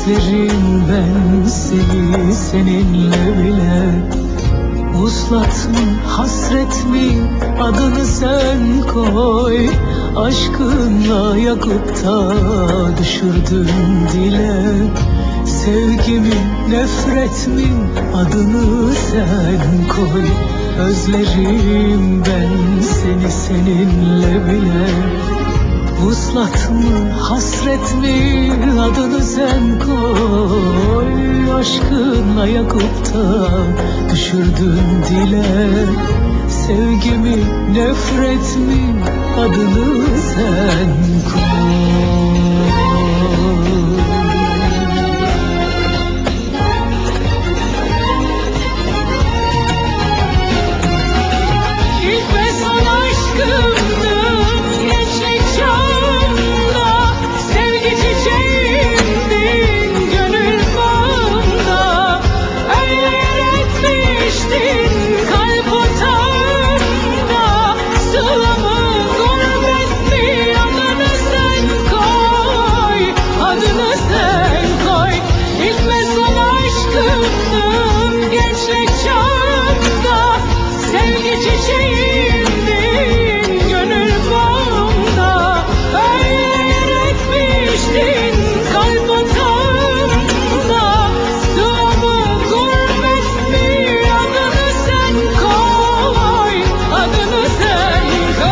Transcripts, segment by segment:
Özlerim ben seni, seninle bile. Vuslat mı, hasret mi, adını sen koy. Aşkınla yakıp da düşürdün dile. Sevgi mi, nefret mi, adını sen koy. Özlerim ben seni, seninle bile. Vuslat mı, hasret mi, adını sen koy. Aşkınla yakıp da düşürdün dile. Sevgi mi, nefret mi, adını sen koy. İlk ve son aşkımdı gençlik çağımda. Sevgi çiçeğimdin gönül bağımda. Öyle yer etmiştin kalp otağımda. Sılamı gurbet mi, adını sen koy. Adını sen koy. İlk ve son aşkımdın gençlik çağımda. Sevgi çiçeğimdin gönül bağımda. Öyle yer etmiştin kalp otağımda. Sılamı gurbet mi, adını sen koy. Adını sen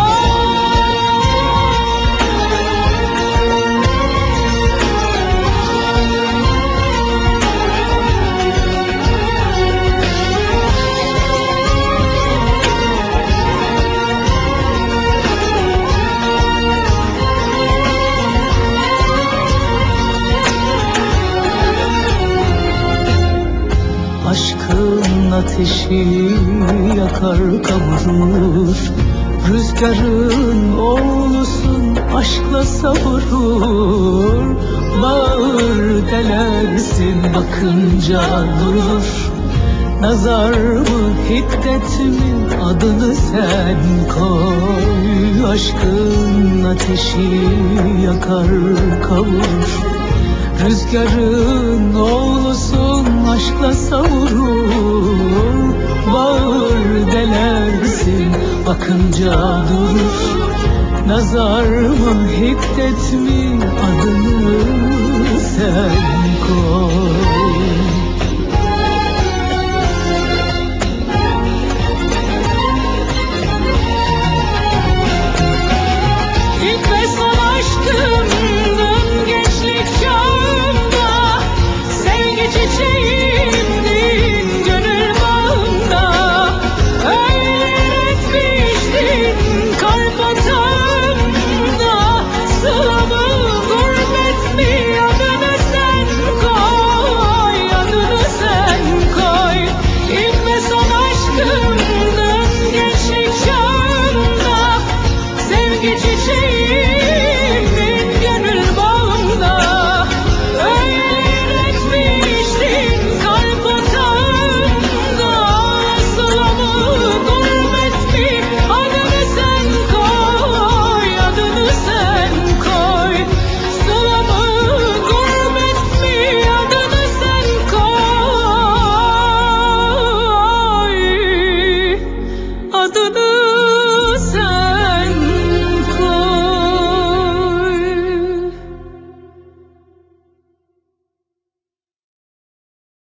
Aşkın ateşi yakar kavurur. Rüzgarın oğlusun, aşkla savurur. Bağır delersin, bakınca durur. Nazar mı, hiddet mi, adını sen koy. Aşkın ateşi yakar kavurur. Rüzgarın oğlusun, aşkla savurur. Bağır delersin, bakınca durur. Nazar mı, hiddet mi, adını sen koy.